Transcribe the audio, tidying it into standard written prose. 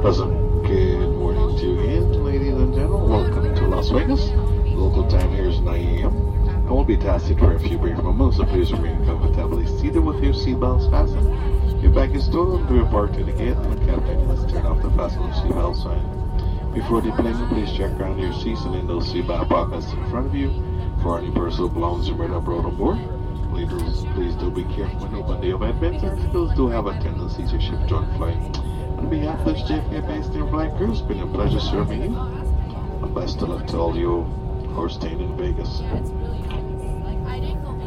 Pleasant good morning to you again, ladies and gentlemen. Welcome to Las Vegas. Local time here is 9 a.m. I will be taxied for a few brief moments, so please remain comfortably seated with your seatbelts fastened. Your bag is stolen, do report to the gate, and the captain has turned off the fasten seatbelt sign. Before deplaning, please check around your seats and in those seatbelt pockets in front of you for any personal belongings you might have brought on board. Please do be careful when opening the overhead bins, as those do have a tendency to shift during flight. On behalf of the JFK based in Flight Crew, it's been a pleasure serving you. And best of luck to all you who are staying in Vegas.